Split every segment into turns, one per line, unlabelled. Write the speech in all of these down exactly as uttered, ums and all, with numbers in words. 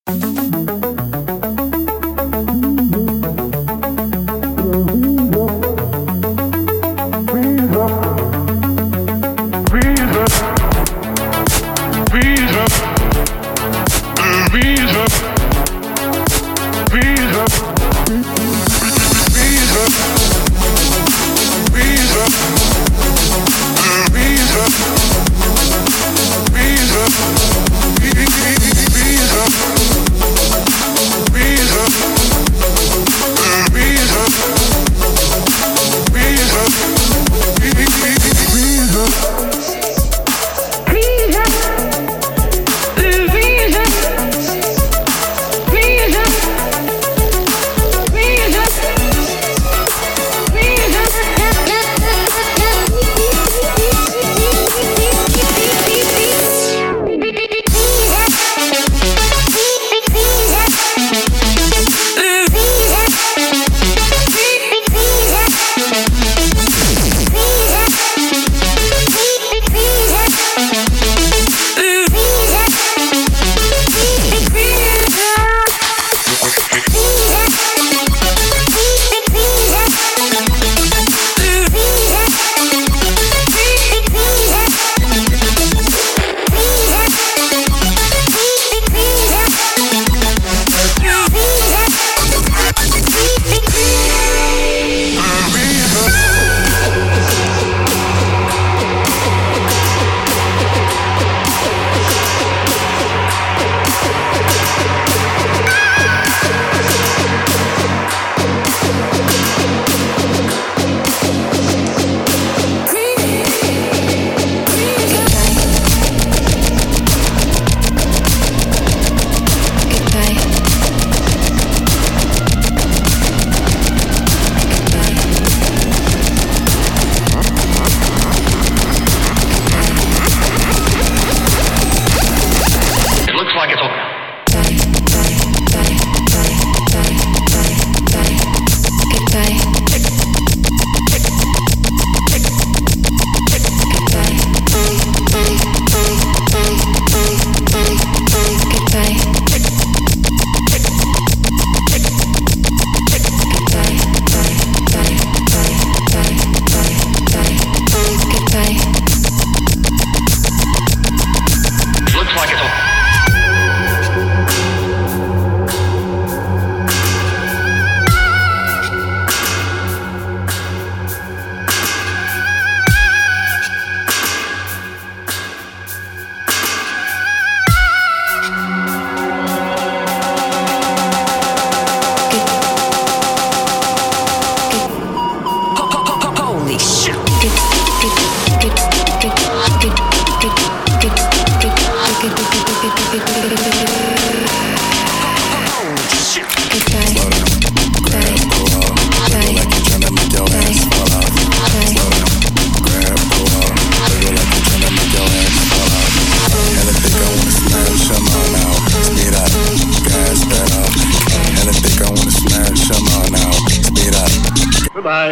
Goodbye.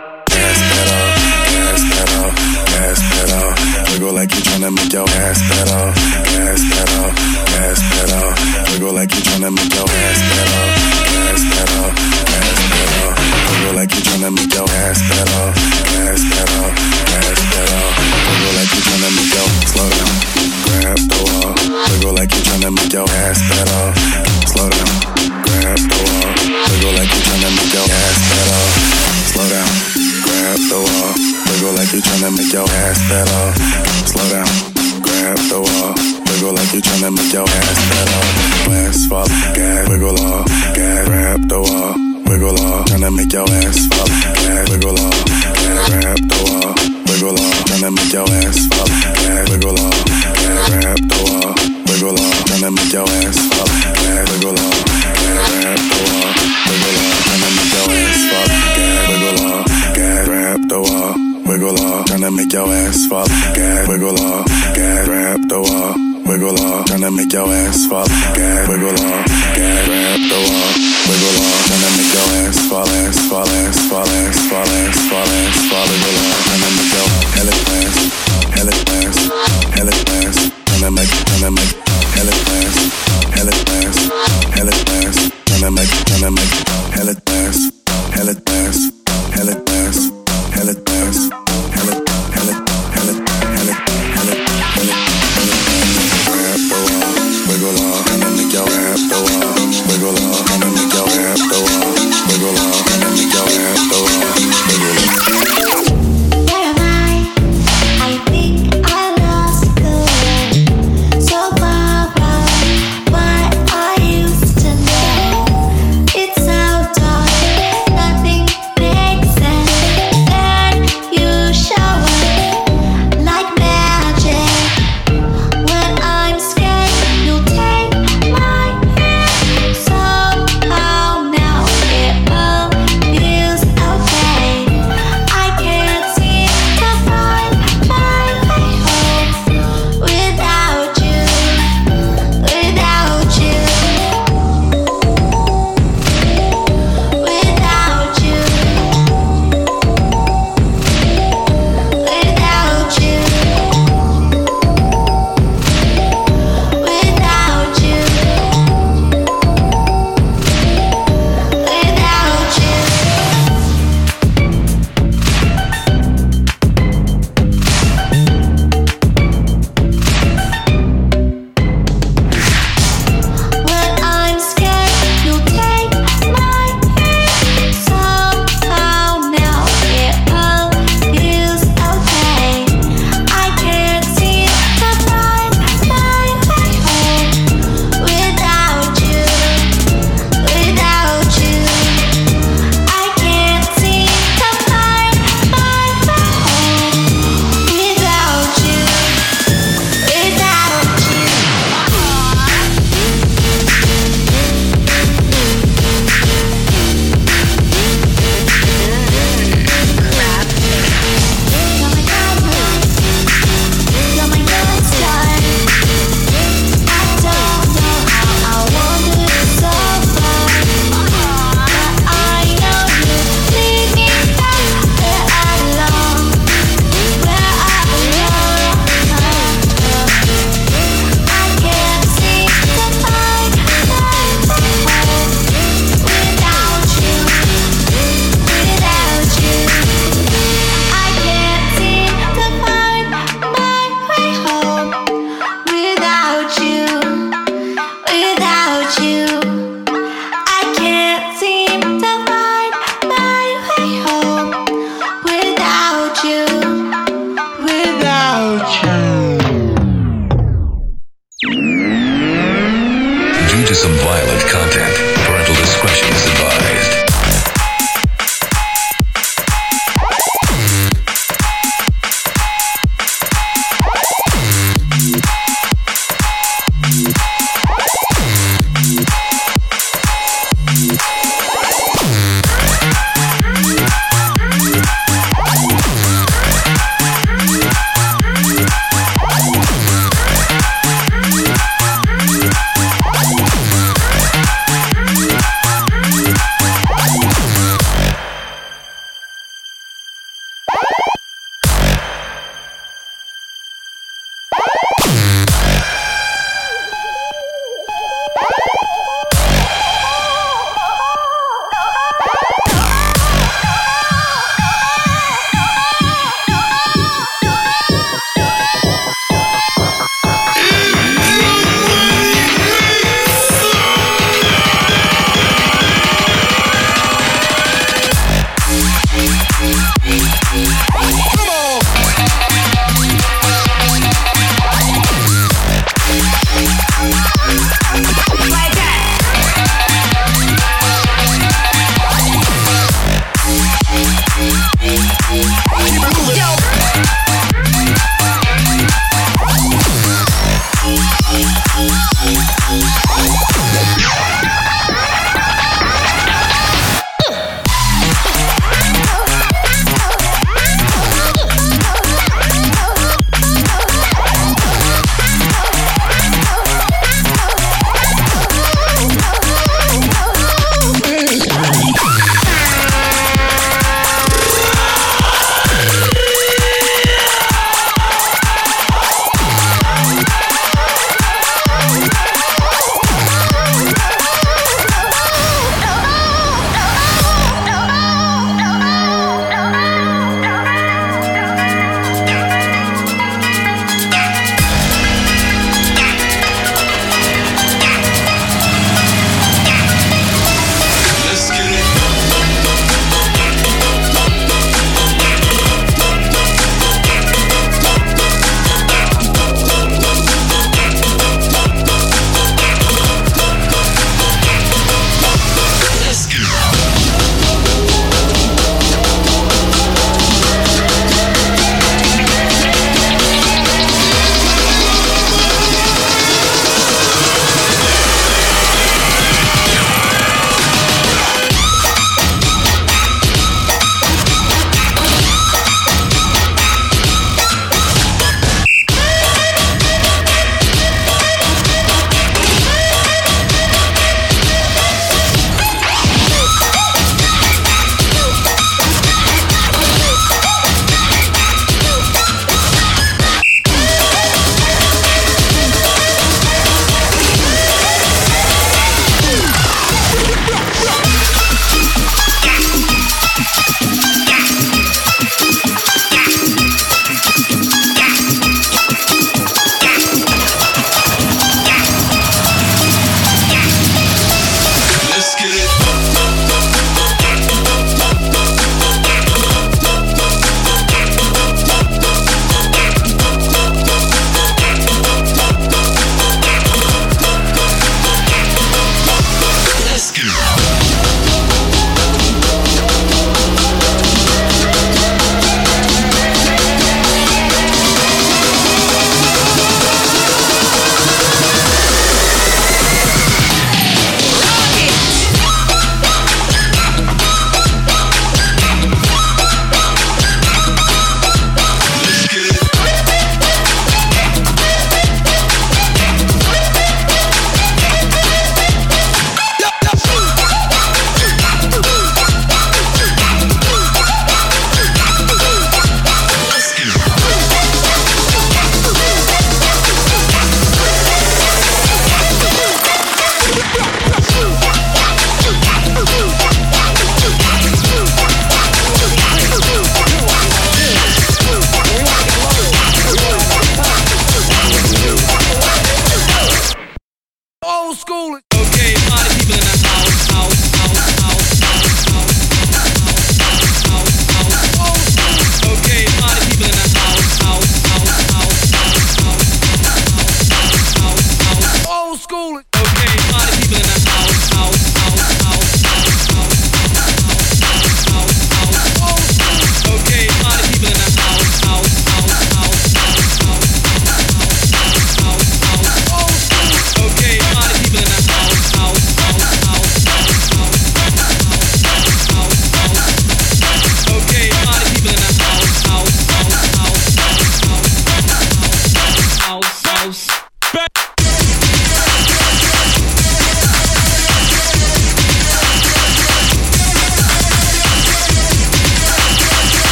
Gas pedal, gas pedal, gas pedal. Wiggle like you tryna make your ass pedal. Gas pedal, gas pedal. Wiggle like you tryna make your ass pedal. Gas pedal, gas pedal. Wiggle like you tryna make your ass pedal. Gas pedal, gas pedal. Wiggle like you tryna make your slow down. Grab the wall. Wiggle like you tryna make your ass pedal. Slow down. Grab the wall. Wiggle like you tryna make your ass pedal. Slow down. Grab the wall. Wiggle like you tryna make your ass pedal. Slow down. Grab the wall. Wiggle like you tryna make your ass pedal. Ass fall. Gas. Wiggle off. Gas. Grab the wall. Wiggle off. Tryna make your ass fall. Gas. Wiggle off. Gas. Grab the wall. Wiggle off. Tryna make your ass fall. Gas. Wiggle off. Gas. Grab the wall. Wiggle off. Tryna make your ass fall. Gas. Wiggle off. Gas. Grab the wall. Wiggle off. Tryna make your ass fall. Gas. Wiggle off. Gas. Grab the wall. Wiggle off. Tryna make your ass fall. Gas. Wiggle off. Gas. Grab the wall. Wiggle off. Tryna make your ass fall. Gas. Wiggle off. Gas. Grab the wall. Wiggle off. Tryna make your ass fall. Ass fall. Ass fall. Ass fall. Ass fall. Ass fall. Wiggle off. Tryna make your hella fast. Hella fast. Hella fast. Tryna make. Tryna make. Hella fast. Hella fast.
some violent content. Parental discretion is advised.
We'll be right back.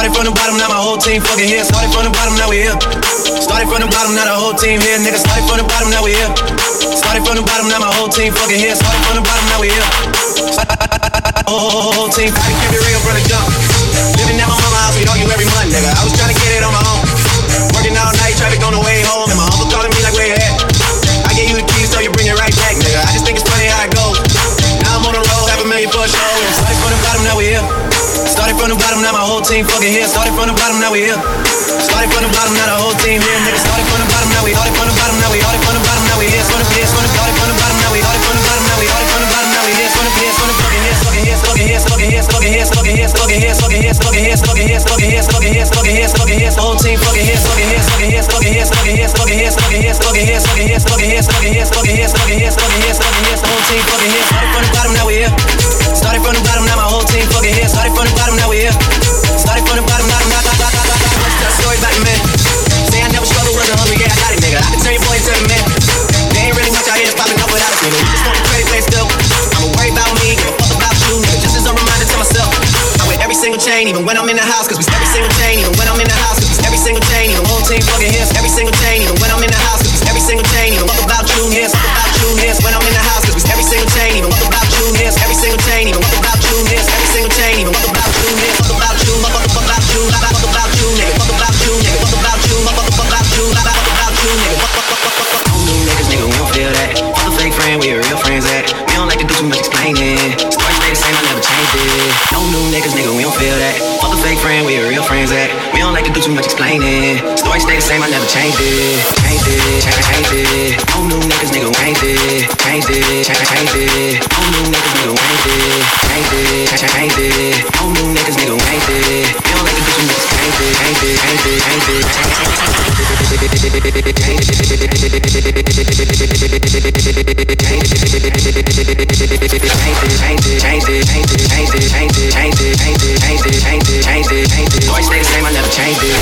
Started from the bottom, now my whole team fucking here. Started from the bottom, now we here. Started from the bottom, now the whole team here, nigga. Started from the bottom, now we here. Started from the bottom, now my whole team fucking here. Started from the bottom, now we here. Whole, whole team, I keep it real, brother, jump. Living at my mama's house, we argue every month, nigga. I was trying to get it on my own. Working all night, traffic on the way home, and my uncle calling me like, where you at? I gave you the keys, so you bring it right back, nigga. I just think it's funny how it goes. Now I'm on the road, half a million for a show. Started from the bottom, now we here. Started from the bottom, now my whole team fucking here. Started from the bottom, now we here. Started from the bottom, now the whole team here, nigga. Started from the bottom, now we. Started from the bottom, now we. Started from the bottom, now we here. Started from the started from the bottom, now we. Started from the bottom, now we. Started from the bottom, now we here. Started from the started fucking here, fucking here, fucking here, fucking here, fucking here, fucking here, fucking here, fucking here, fucking here, fucking here, fucking here, fucking here, fucking here, fucking here, whole team fucking here, fucking here, fucking here, fucking here, fucking here, fucking here, fucking here, fucking here, fucking here, fucking here, fucking here, fucking here, fucking here, fucking here, fucking here, whole team fucking here. Started from the bottom, now we here. Started from the bottom, now my whole team fucking here. Started from the bottom, now we here. Started from the bottom, now I'm not, not, not, not, not, not. What's that story about the man? Say I never struggled, wasn't hungry, yeah, I got it, nigga. I can turn your boy into a man. There ain't really much out here that's popping up without us, nigga. You just want the credit, play still. I'ma worry about me, give a fuck about you, nigga. Just as a reminder to myself. I wear every single chain, even when I'm in the house, cause we every single chain, even when I'm in the house, cause we every single chain, even whole team fucking here. Every single chain, even when I'm in the house, cause we every single chain, even fuck about you, yes, fuck about you, yes. When I'm in the house, cause we every single chain, even fuck about you, yes. Every single chain, even fuck about you, yes. Every single chain, even fuck about you, yes. Fuck about you, fuck fuck about you, fuck about you, nigga. Fuck about you, nigga. Fuck about you, fuck fuck about you, fuck about you, nigga. Fuck fuck fuck fuck fuck. Don't do niggas, nigga, we don't feel that. Fuck a fake friend, we are real friends at. We don't like to do too much explaining. Story stay the same, I never changed it. No new niggas, nigga, we don't feel that. Fuck a fake friend, we are real friends at. We don't like to do too much explaining. Story stay the same, I never changed it. Changed it, changed, changed it. No new niggas, nigga, changed it. Changed it, changed, changed it. No new niggas, nigga, changed it. Changed it, changed, changed it. No new niggas, nigga, changed it. We don't like to do too much. Changed it, changed it, changed it, changed it. Always stay the same, I never changed it.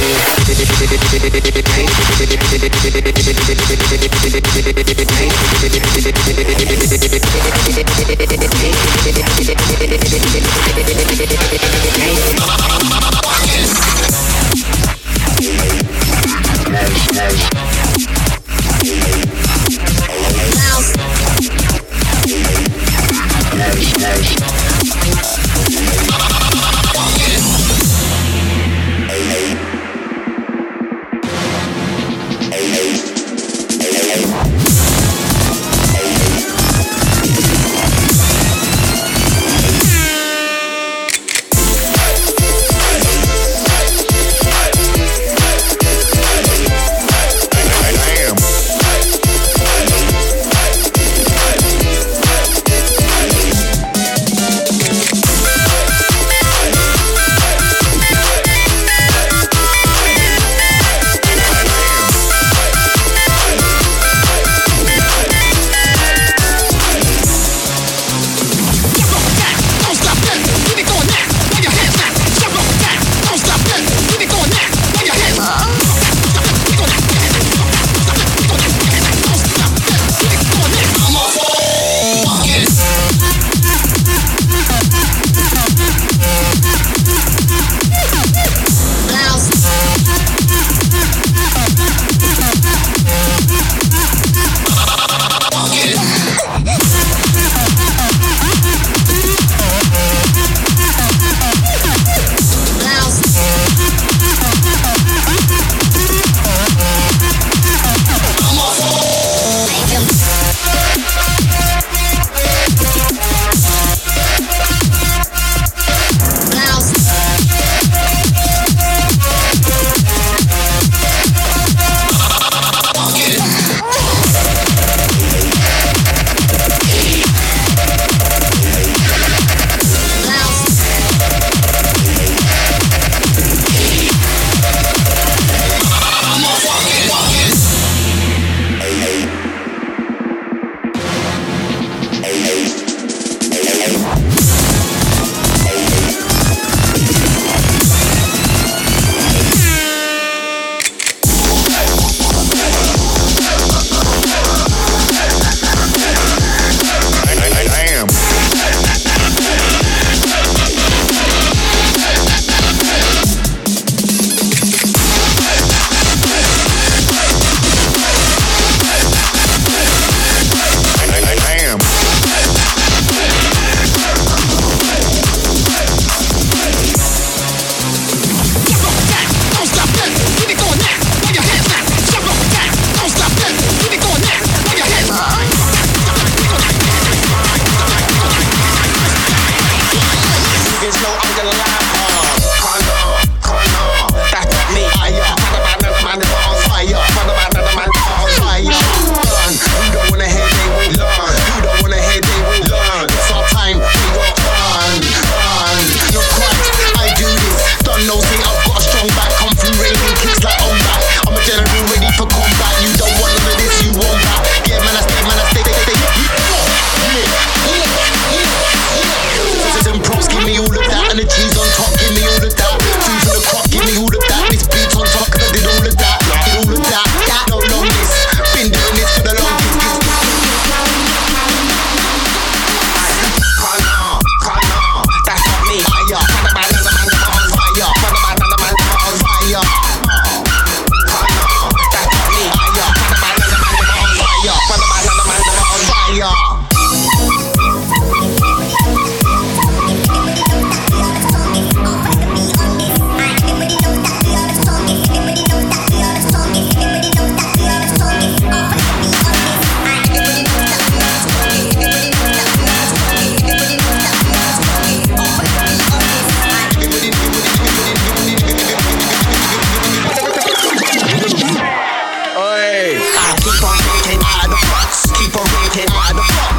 fire. Keep on rating all the fucks. Keep on rating all the fucks.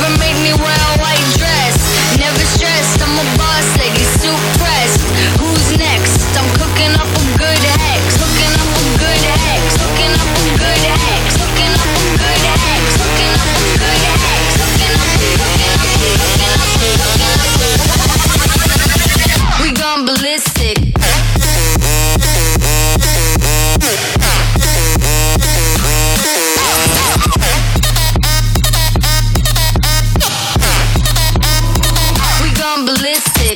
make me wear a white dress. Never stressed, I'm a boss lady, suit pressed. Who's next? I'm cooking up a good hex. Cooking up a good hex. Cooking up a good hex. Cooking up a good hex. Cooking up a good hex. Cooking up, cooking up, cooking up, cooking up. We gone ballistic. We gone ballistic.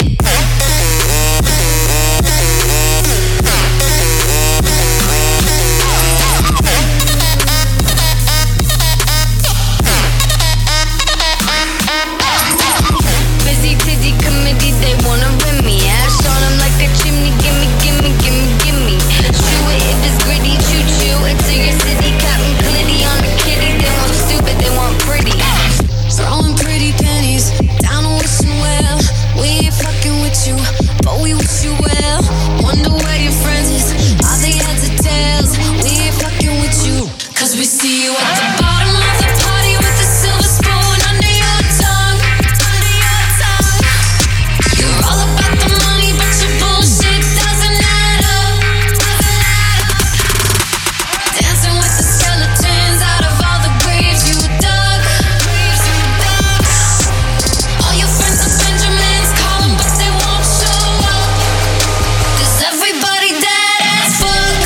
Busy titty committee, they wanna rim me. Ash on them like a chimney. Gimme, gimme, gimme, gimme. Shoot it if it's gritty. Choo choo into your city. Cotton clitty on the kitty. They want stupid, they want pretty. Throwing pretty pennies down and wishing well. We ain't fucking with you, but we wish you well. Wonder where your friends is. Are they heads or tails? We ain't fucking with you, cause we see you at the bottom of the party with a silver spoon under your tongue. Under your tongue. You're all about the money, but your bullshit doesn't add up. Doesn't add up. Dancing with the skeletons out of all the graves you dug. Graves you dug. All your friends are Benjamins, call them, but they won't show up. Cause everybody dead as fuck.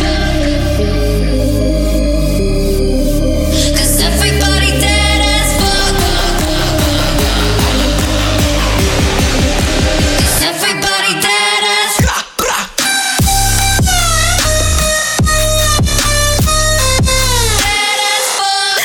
Cause everybody dead as fuck. Cause everybody dead as fuck. Dead as fuck.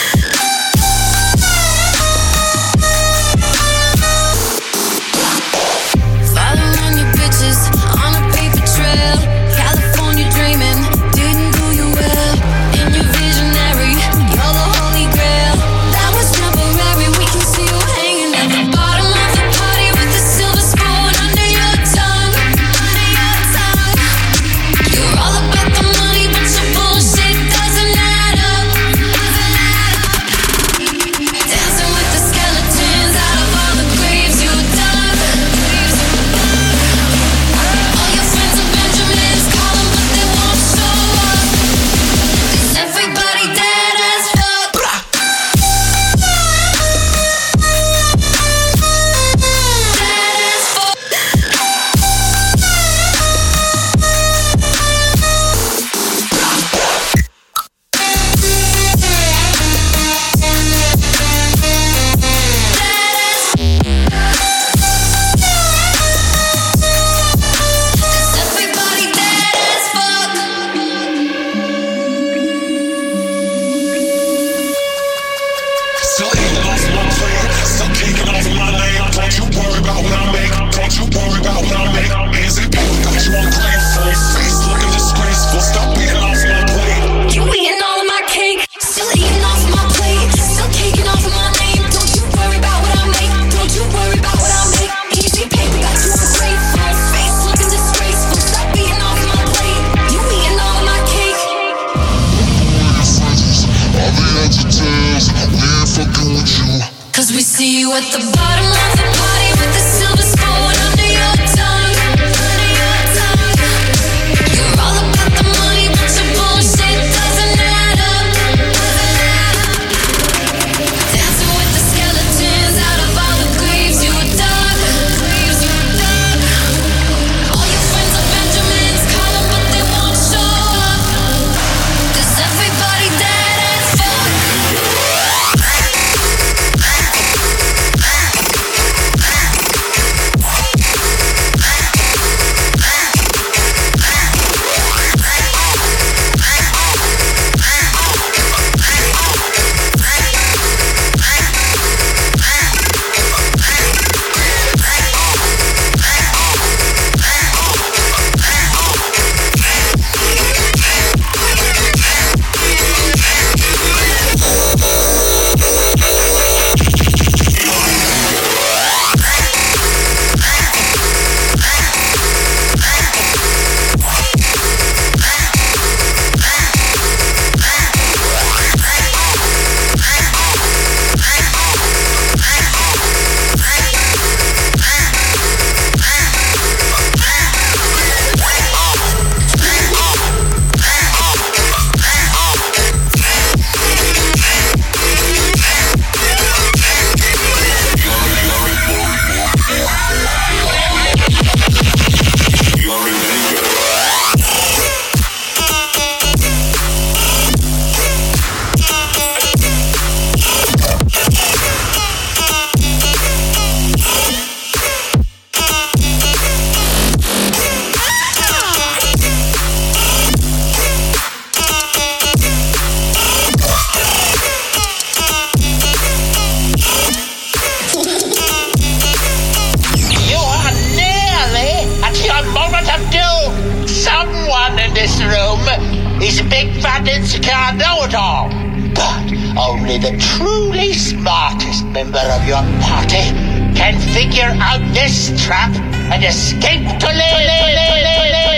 Following your bitches on a paper trail. California dreaming didn't do you well. In your visionary, you're the holy grail. That was temporary, we can see you hanging at the bottom of the party with a silver spoon under your tongue. Under your tongue. You're all about the money, but your bullshit doesn't add up. Doesn't add up. Dancing with the skeletons out of all the graves you dug. Graves you dug. All your friends are Benjamins, call them, but they won't show up. Cause everybody dead as fuck. Dead as fuck. Cause everybody dead as fuck.
Still eating off my plate, still kicking off my lane. Don't you worry about what I make, don't you worry about what I make. Easy people got you ungrateful, face looking disgraceful. Stop eating off my plate.
You eating all of my cake, still eating off my plate, still caking off of my name. Don't you worry about what I make, don't you worry about what I make. Easy paper got you ungrateful, face looking disgraceful. Stop eating off my plate, you eating all of my cake.
All the heads and tails, we ain't fucking with you.
Cause we see you at the bottom of the party with a silver spoon under your tongue. Under your tongue. You're all about the money, but your bullshit doesn't add up. Doesn't add up. Dancing with the skeletons out of all the graves you dug. Graves you dug. All your friends are Benjamins, call them, but they won't show up. Cause everybody dead as fuck.
He's a big fat insecure know-it-all. But only the truly smartest member of your party can figure out this trap and escape to live.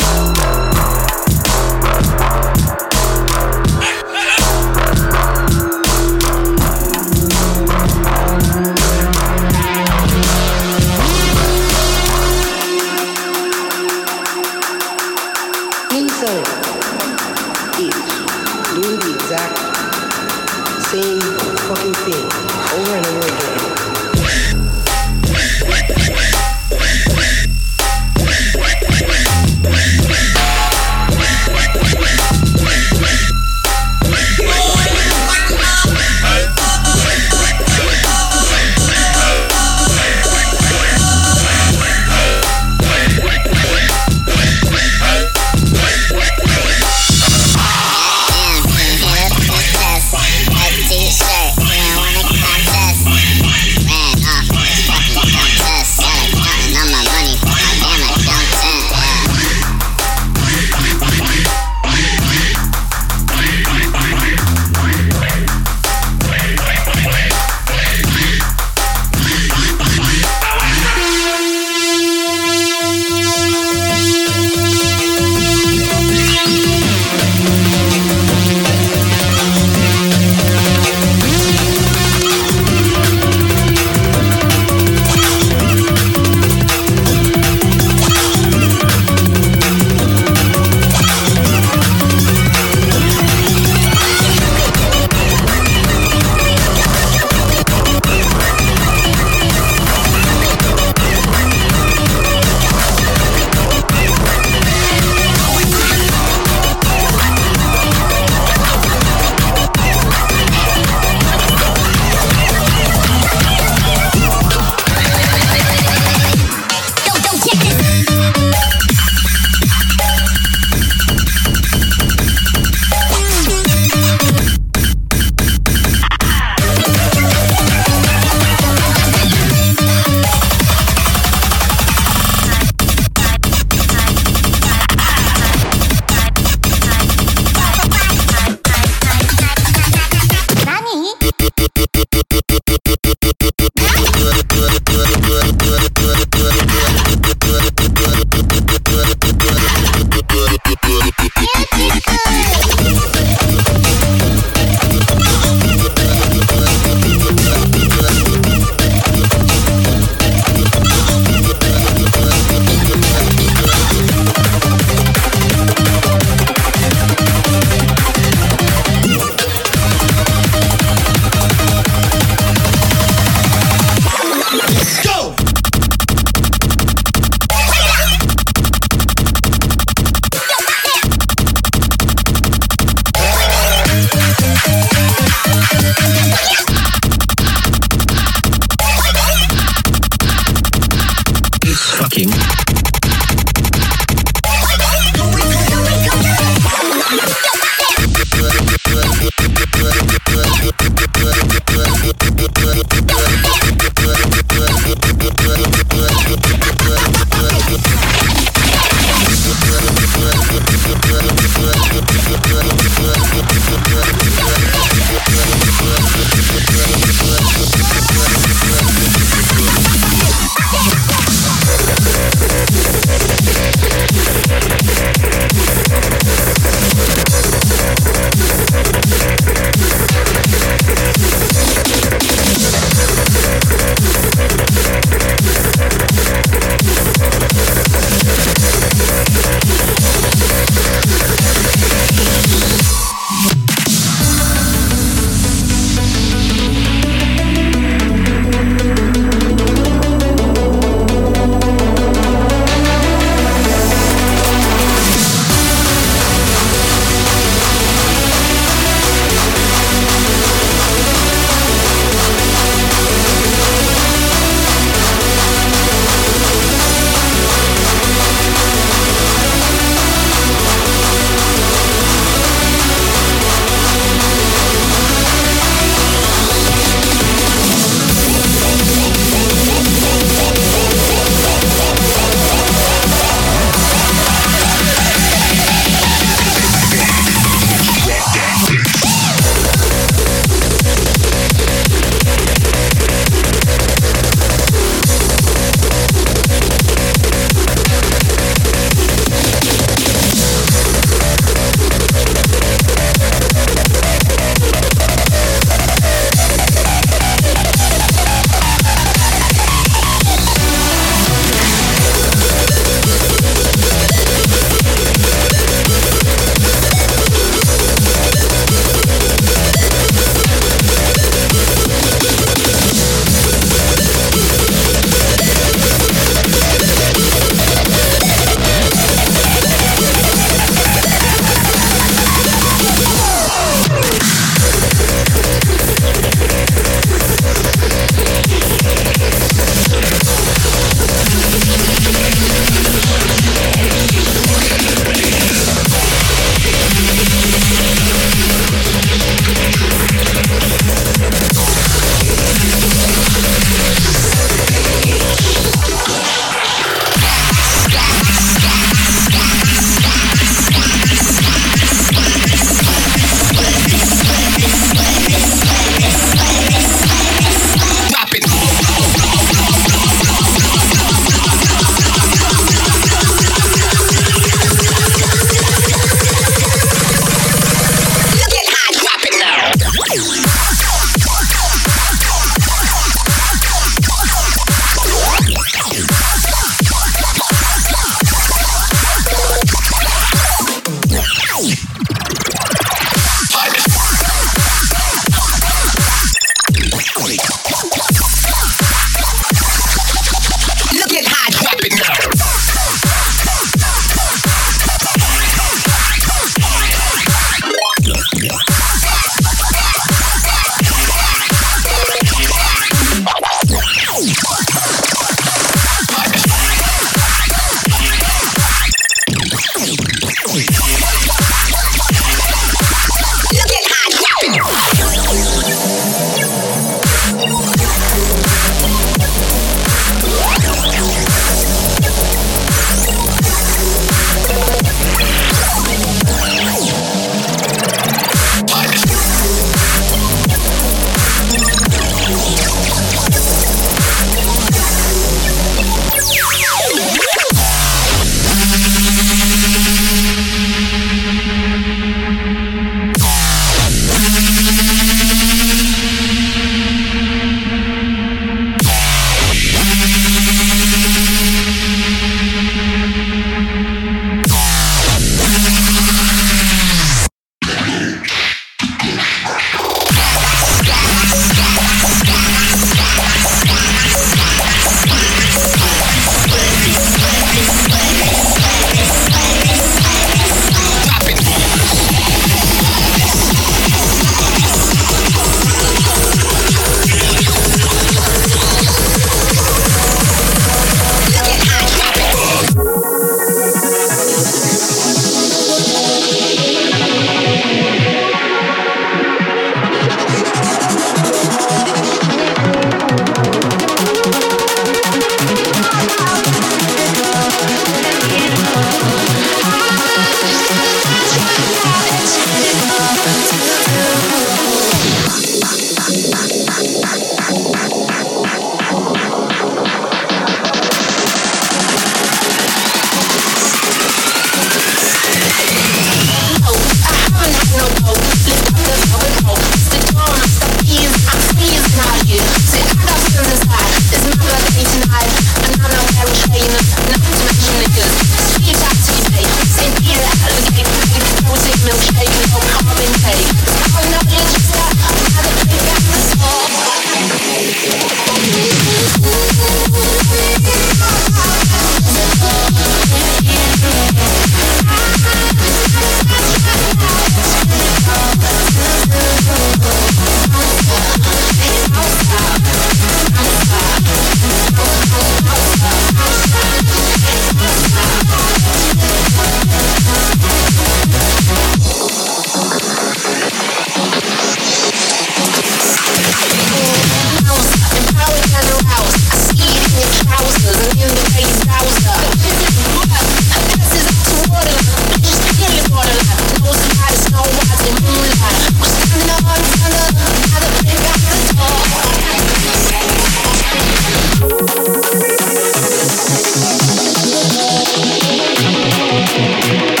We'll be right back.